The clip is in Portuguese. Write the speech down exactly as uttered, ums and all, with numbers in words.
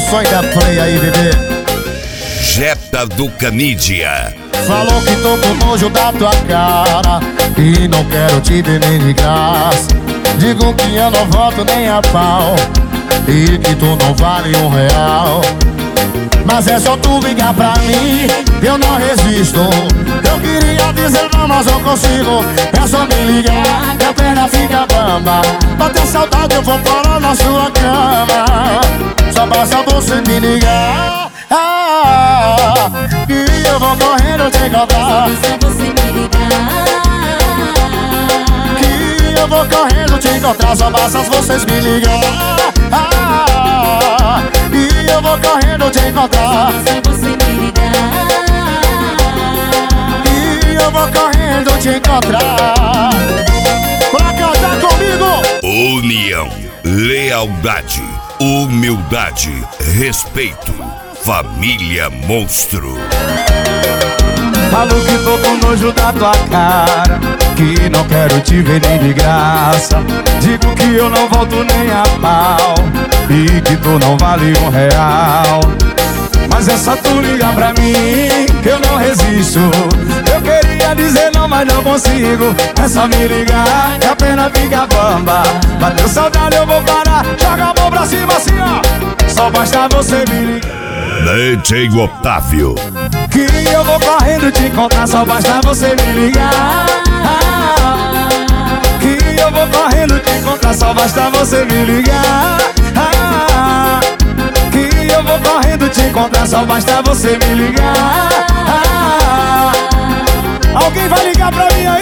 som da play aí, bebê. Jetta do Canídia. Falou que tô com nojo da tua cara e não quero te ver nem de graça. Digo que eu não volto nem a pau e que tu não vale um real. Mas é só tu ligar pra mim, eu não resisto. Eu queria dizer não, mas não consigo. É só me ligar, que a perna fica bamba. Bater saudade eu vou parar na sua cama. Só basta você me ligar, ah, e eu vou correndo te encontrar. Só você me ligar, Que eu vou correndo te encontrar. Só basta vocês me ligar, ah, e eu vou correndo te encontrar. só você me ligar. E eu vou correndo te encontrar. Pra cantar comigo. União, lealdade, humildade, respeito. Família Monstro. Falo que tô com nojo da tua cara, que não quero te ver nem de graça. Digo que eu não volto nem a pau e que tu não vale um real. Mas é só tu ligar pra mim, que eu não resisto. Eu queria dizer não, mas não consigo. É só me ligar, que a pena fica bamba. Bateu saudade eu vou parar, joga a mão pra cima assim ó. Só basta você me ligar, D J Otávio. que eu vou correndo te encontrar. Só basta você me ligar, que eu vou correndo te encontrar. Só basta você me ligar, que eu vou correndo te encontrar. Só basta você me ligar. Alguém vai ligar pra mim aí?